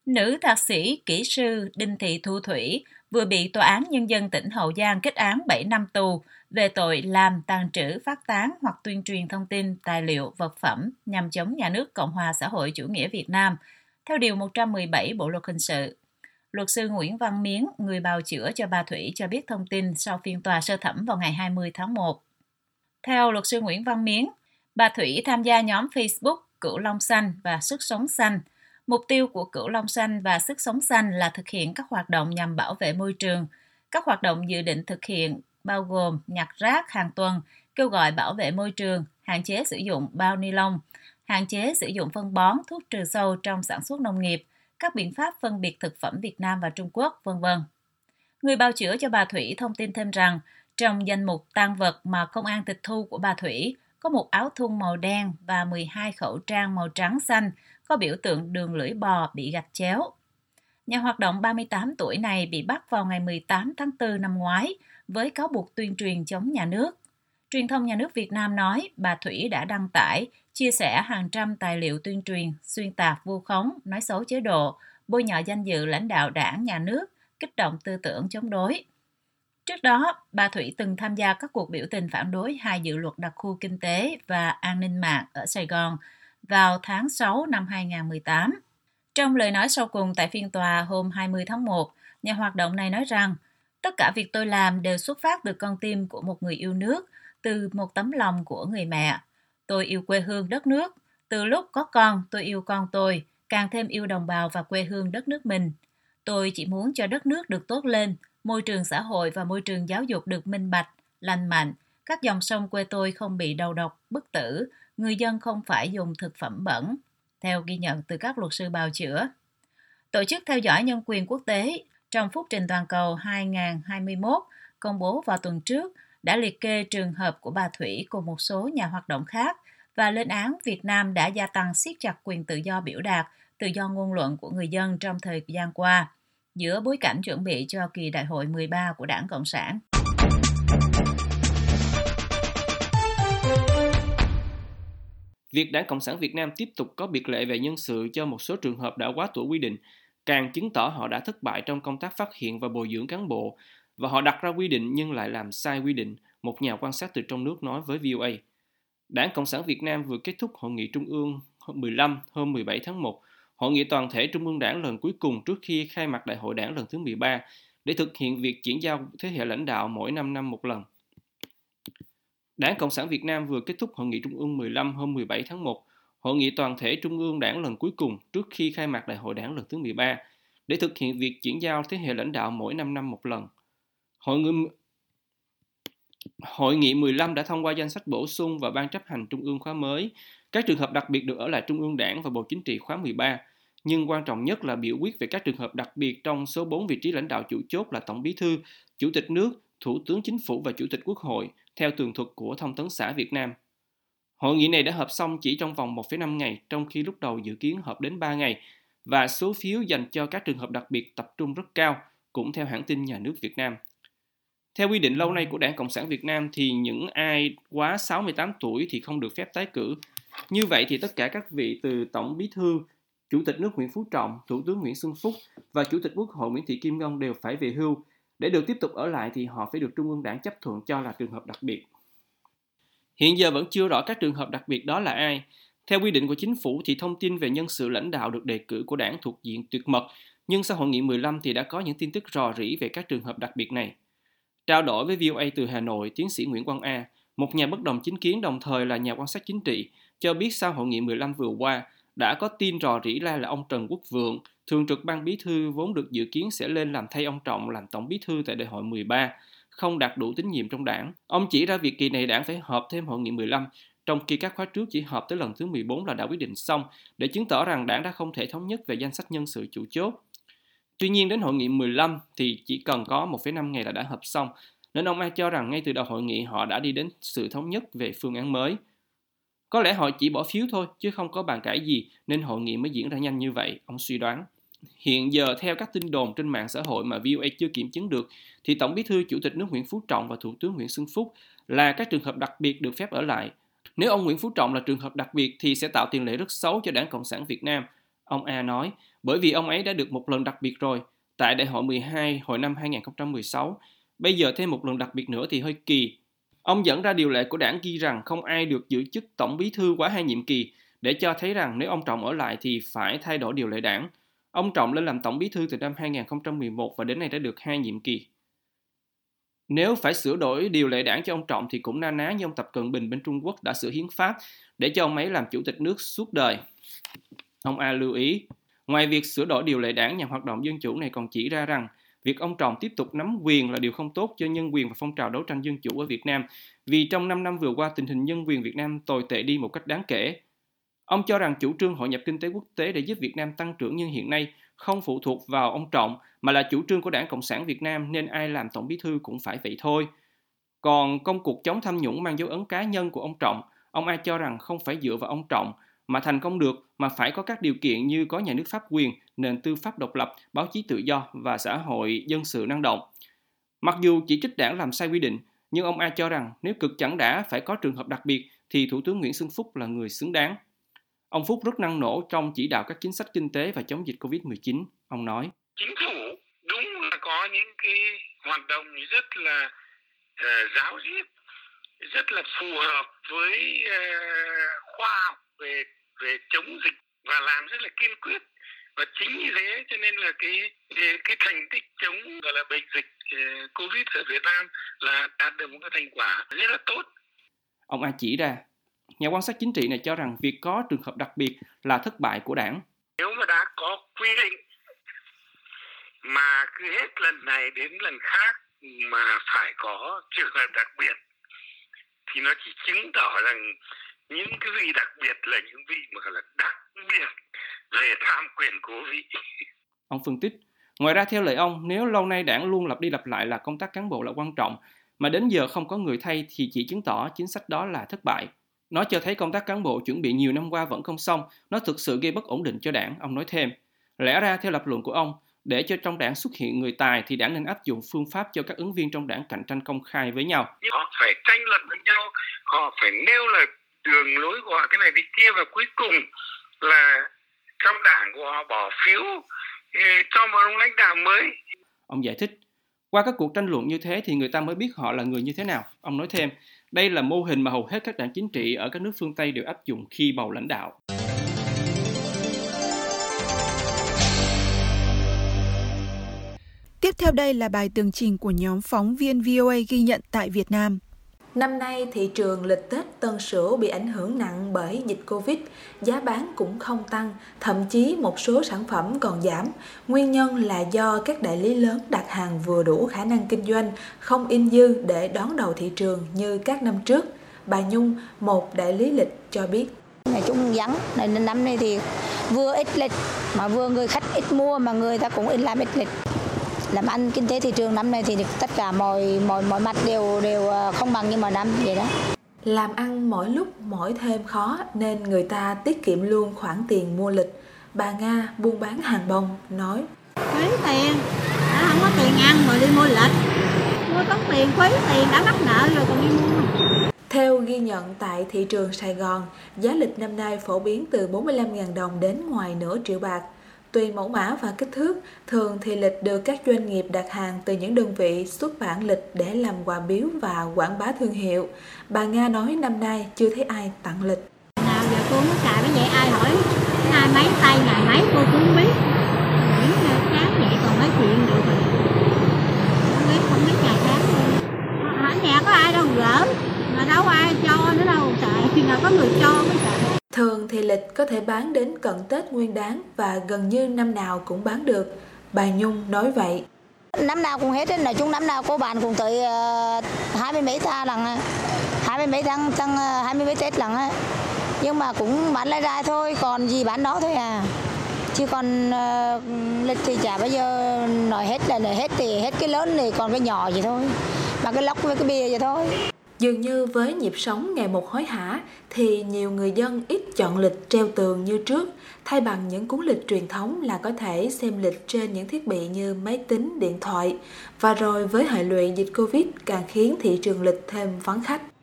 Nữ thạc sĩ kỹ sư Đinh Thị Thu Thủy vừa bị Tòa án Nhân dân tỉnh Hậu Giang kết án 7 năm tù về tội làm, tàng trữ, phát tán hoặc tuyên truyền thông tin, tài liệu, vật phẩm nhằm chống nhà nước Cộng hòa xã hội chủ nghĩa Việt Nam, theo Điều 117 Bộ Luật Hình sự. Luật sư Nguyễn Văn Miến, người bào chữa cho bà Thủy cho biết thông tin sau phiên tòa sơ thẩm vào ngày 20 tháng 1. Theo luật sư Nguyễn Văn Miến, bà Thủy tham gia nhóm Facebook Cửu Long Xanh và Sức Sống Xanh. Mục tiêu của Cửu Long Xanh và Sức Sống Xanh là thực hiện các hoạt động nhằm bảo vệ môi trường. Các hoạt động dự định thực hiện bao gồm nhặt rác hàng tuần, kêu gọi bảo vệ môi trường, hạn chế sử dụng bao ni lông, hạn chế sử dụng phân bón, thuốc trừ sâu trong sản xuất nông nghiệp, các biện pháp phân biệt thực phẩm Việt Nam và Trung Quốc, v.v. Người bào chữa cho bà Thủy thông tin thêm rằng, trong danh mục tang vật mà công an tịch thu của bà Thủy có một áo thun màu đen và 12 khẩu trang màu trắng xanh có biểu tượng đường lưỡi bò bị gạch chéo. Nhà hoạt động 38 tuổi này bị bắt vào ngày 18 tháng 4 năm ngoái với cáo buộc tuyên truyền chống nhà nước. Truyền thông nhà nước Việt Nam nói bà Thủy đã đăng tải, chia sẻ hàng trăm tài liệu tuyên truyền, xuyên tạc vu khống, nói xấu chế độ, bôi nhọ danh dự lãnh đạo đảng, nhà nước, kích động tư tưởng chống đối. Trước đó, bà Thủy từng tham gia các cuộc biểu tình phản đối hai dự luật đặc khu kinh tế và an ninh mạng ở Sài Gòn vào tháng 6 năm 2018. Trong lời nói sau cùng tại phiên tòa hôm 20 tháng 1, nhà hoạt động này nói rằng tất cả việc tôi làm đều xuất phát từ con tim của một người yêu nước, từ một tấm lòng của người mẹ. Tôi yêu quê hương đất nước. Từ lúc có con, tôi yêu con tôi, càng thêm yêu đồng bào và quê hương đất nước mình. Tôi chỉ muốn cho đất nước được tốt lên, môi trường xã hội và môi trường giáo dục được minh bạch, lành mạnh, các dòng sông quê tôi không bị đầu độc, bức tử, người dân không phải dùng thực phẩm bẩn, theo ghi nhận từ các luật sư bào chữa. Tổ chức theo dõi nhân quyền quốc tế trong phúc trình toàn cầu 2021 công bố vào tuần trước đã liệt kê trường hợp của bà Thủy cùng một số nhà hoạt động khác và lên án Việt Nam đã gia tăng siết chặt quyền tự do biểu đạt, tự do ngôn luận của người dân trong thời gian qua, giữa bối cảnh chuẩn bị cho kỳ đại hội 13 của Đảng Cộng sản. Việc Đảng Cộng sản Việt Nam tiếp tục có biệt lệ về nhân sự cho một số trường hợp đã quá tuổi quy định càng chứng tỏ họ đã thất bại trong công tác phát hiện và bồi dưỡng cán bộ, và họ đặt ra quy định nhưng lại làm sai quy định, một nhà quan sát từ trong nước nói với VOA. Đảng Cộng sản Việt Nam vừa kết thúc Hội nghị Trung ương 15 hôm 17 tháng 1, Hội nghị toàn thể Trung ương Đảng lần cuối cùng trước khi khai mạc Đại hội Đảng lần thứ 13, để thực hiện việc chuyển giao thế hệ lãnh đạo mỗi 5 năm một lần. Đảng Cộng sản Việt Nam vừa kết thúc Hội nghị Trung ương 15 hôm 17 tháng 1, Hội nghị toàn thể Trung ương Đảng lần cuối cùng trước khi khai mạc Đại hội Đảng lần thứ 13, để thực hiện việc chuyển giao thế hệ lãnh đạo mỗi 5 năm một lần. Hội nghị 15 đã thông qua danh sách bổ sung và Ban chấp hành Trung ương khóa mới. Các trường hợp đặc biệt được ở lại Trung ương Đảng và Bộ Chính trị khóa 13, nhưng quan trọng nhất là biểu quyết về các trường hợp đặc biệt trong số 4 vị trí lãnh đạo chủ chốt là Tổng Bí thư, Chủ tịch nước, Thủ tướng Chính phủ và Chủ tịch Quốc hội, theo tường thuật của Thông tấn xã Việt Nam. Hội nghị này đã họp xong chỉ trong vòng 1,5 ngày, trong khi lúc đầu dự kiến họp đến 3 ngày, và số phiếu dành cho các trường hợp đặc biệt tập trung rất cao, cũng theo hãng tin nhà nước Việt Nam. Theo quy định lâu nay của Đảng Cộng sản Việt Nam thì những ai quá 68 tuổi thì không được phép tái cử. Như vậy thì tất cả các vị từ Tổng Bí thư, Chủ tịch nước Nguyễn Phú Trọng, Thủ tướng Nguyễn Xuân Phúc và Chủ tịch Quốc hội Nguyễn Thị Kim Ngân đều phải về hưu. Để được tiếp tục ở lại thì họ phải được Trung ương Đảng chấp thuận cho là trường hợp đặc biệt. Hiện giờ vẫn chưa rõ các trường hợp đặc biệt đó là ai. Theo quy định của chính phủ thì thông tin về nhân sự lãnh đạo được đề cử của Đảng thuộc diện tuyệt mật, nhưng sau Hội nghị 15 thì đã có những tin tức rò rỉ về các trường hợp đặc biệt này. Trao đổi với VOA từ Hà Nội, tiến sĩ Nguyễn Quang A, một nhà bất đồng chính kiến đồng thời là nhà quan sát chính trị, cho biết sau Hội nghị 15 vừa qua, đã có tin rò rỉ là ông Trần Quốc Vượng, thường trực ban bí thư vốn được dự kiến sẽ lên làm thay ông Trọng làm tổng bí thư tại đại hội 13, không đạt đủ tín nhiệm trong đảng. Ông chỉ ra việc kỳ này đảng phải họp thêm Hội nghị 15, trong khi các khóa trước chỉ họp tới lần thứ 14 là đã quyết định xong, để chứng tỏ rằng đảng đã không thể thống nhất về danh sách nhân sự chủ chốt. Tuy nhiên đến Hội nghị 15 thì chỉ cần có 1,5 ngày là đã họp xong, nên ông A cho rằng ngay từ đầu hội nghị họ đã đi đến sự thống nhất về phương án mới. Có lẽ họ chỉ bỏ phiếu thôi chứ không có bàn cãi gì nên hội nghị mới diễn ra nhanh như vậy, ông suy đoán. Hiện giờ theo các tin đồn trên mạng xã hội mà VOA chưa kiểm chứng được thì Tổng Bí thư Chủ tịch nước Nguyễn Phú Trọng và Thủ tướng Nguyễn Xuân Phúc là các trường hợp đặc biệt được phép ở lại. Nếu ông Nguyễn Phú Trọng là trường hợp đặc biệt thì sẽ tạo tiền lệ rất xấu cho Đảng Cộng sản Việt Nam, ông A nói, bởi vì ông ấy đã được một lần đặc biệt rồi, tại Đại hội 12 hồi năm 2016. Bây giờ thêm một lần đặc biệt nữa thì hơi kỳ. Ông dẫn ra điều lệ của đảng ghi rằng không ai được giữ chức tổng bí thư quá 2 nhiệm kỳ, để cho thấy rằng nếu ông Trọng ở lại thì phải thay đổi điều lệ đảng. Ông Trọng lên làm tổng bí thư từ năm 2011 và đến nay đã được 2 nhiệm kỳ. Nếu phải sửa đổi điều lệ đảng cho ông Trọng thì cũng na ná như ông Tập Cận Bình bên Trung Quốc đã sửa hiến pháp để cho ông ấy làm chủ tịch nước suốt đời. Ông A lưu ý, ngoài việc sửa đổi điều lệ đảng nhằm hoạt động dân chủ này còn chỉ ra rằng việc ông Trọng tiếp tục nắm quyền là điều không tốt cho nhân quyền và phong trào đấu tranh dân chủ ở Việt Nam, vì trong 5 năm vừa qua tình hình nhân quyền Việt Nam tồi tệ đi một cách đáng kể. Ông cho rằng chủ trương hội nhập kinh tế quốc tế để giúp Việt Nam tăng trưởng như hiện nay không phụ thuộc vào ông Trọng mà là chủ trương của Đảng Cộng sản Việt Nam, nên ai làm tổng bí thư cũng phải vậy thôi. Còn công cuộc chống tham nhũng mang dấu ấn cá nhân của ông Trọng, ông A cho rằng không phải dựa vào ông Trọng mà thành công được, mà phải có các điều kiện như có nhà nước pháp quyền, nền tư pháp độc lập, báo chí tự do và xã hội dân sự năng động. Mặc dù chỉ trích đảng làm sai quy định, nhưng ông A cho rằng nếu cực chẳng đã phải có trường hợp đặc biệt thì Thủ tướng Nguyễn Xuân Phúc là người xứng đáng. Ông Phúc rất năng nổ trong chỉ đạo các chính sách kinh tế và chống dịch Covid-19. Ông nói, chính phủ đúng là có những cái hoạt động rất là giáo diết, rất là phù hợp với khoa học về chống dịch và làm rất là kiên quyết. Và chính như thế cho nên là cái thành tích chống gọi là bệnh dịch Covid ở Việt Nam là đạt được một cái thành quả rất là tốt. Ông A chỉ ra, nhà quan sát chính trị này cho rằng việc có trường hợp đặc biệt là thất bại của đảng. Nếu mà đã có quy định mà cứ hết lần này đến lần khác mà phải có trường hợp đặc biệt thì nó chỉ chứng tỏ rằng những cái vị đặc biệt là những vị mà gọi là đặc biệt về tham quyền cố vị. Ông phân tích, ngoài ra theo lời ông, nếu lâu nay đảng luôn lặp đi lặp lại là công tác cán bộ là quan trọng, mà đến giờ không có người thay thì chỉ chứng tỏ chính sách đó là thất bại. Nó cho thấy công tác cán bộ chuẩn bị nhiều năm qua vẫn không xong, nó thực sự gây bất ổn định cho đảng, ông nói thêm. Lẽ ra theo lập luận của ông, để cho trong đảng xuất hiện người tài thì đảng nên áp dụng phương pháp cho các ứng viên trong đảng cạnh tranh công khai với nhau. Họ phải tranh luận với nhau, họ phải nêu là đường lối của họ cái này cái kia, và cuối cùng là trong đảng của họ bỏ phiếu cho một ông lãnh đạo mới. Ông giải thích, qua các cuộc tranh luận như thế thì người ta mới biết họ là người như thế nào. Ông nói thêm, đây là mô hình mà hầu hết các đảng chính trị ở các nước phương Tây đều áp dụng khi bầu lãnh đạo. Tiếp theo đây là bài tường trình của nhóm phóng viên VOA ghi nhận tại Việt Nam. Năm nay, thị trường lịch Tết Tân Sửu bị ảnh hưởng nặng bởi dịch Covid, giá bán cũng không tăng, thậm chí một số sản phẩm còn giảm. Nguyên nhân là do các đại lý lớn đặt hàng vừa đủ khả năng kinh doanh, không in dư để đón đầu thị trường như các năm trước. Bà Nhung, một đại lý lịch cho biết. Nói chung vắng, nên năm nay thì vừa ít lịch, mà vừa người khách ít mua mà người ta cũng ít làm ít lịch. Làm ăn kinh tế thị trường năm nay thì tất cả mọi mặt đều không bằng như mọi năm vậy đó. Làm ăn mỗi lúc mỗi thêm khó nên người ta tiết kiệm luôn khoản tiền mua lịch. Bà Nga buôn bán hàng bông nói: Phí tiền, đã không có tiền ăn mà đi mua lịch. Mua tốn tiền, phí tiền, đã mắc nợ rồi còn đi mua. Theo ghi nhận tại thị trường Sài Gòn, giá lịch năm nay phổ biến từ 45.000 đồng đến ngoài nửa triệu bạc. Tùy mẫu mã và kích thước, thường thì lịch được các doanh nghiệp đặt hàng từ những đơn vị xuất bản lịch để làm quà biếu và quảng bá thương hiệu. Bà Nga nói năm nay chưa thấy ai tặng lịch. Nào giờ cô mới cài bởi vậy, ai hỏi ai mấy tay ngày mấy cô cũng không biết. Nghĩ chán vậy còn nói chuyện được rồi. Không biết ngày tháng luôn. Ở nhà có ai đâu gỡ, mà đâu ai cho nữa đâu xài, khi nào có người cho mới xài. Thường thì lịch có thể bán đến cận Tết Nguyên Đán và gần như năm nào cũng bán được. Bà Nhung nói vậy. Năm nào cũng hết, nói chung năm nào cô bạn cũng tới 20 mấy ta lần, 20 mấy tháng 20 mấy Tết lần. Nhưng mà cũng bán lại ra thôi, còn gì bán đó thôi à. Chứ còn lịch thì chả bao giờ nói hết là nói hết, thì hết cái lớn thì còn cái nhỏ vậy thôi. Mà cái lóc với cái bìa vậy thôi. Dường như với nhịp sống ngày một hối hả thì nhiều người dân ít chọn lịch treo tường như trước, thay bằng những cuốn lịch truyền thống là có thể xem lịch trên những thiết bị như máy tính, điện thoại. Và rồi với hệ lụy dịch Covid càng khiến thị trường lịch thêm vắng khách.